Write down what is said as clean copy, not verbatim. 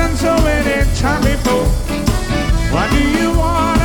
done so many times before. Why do you want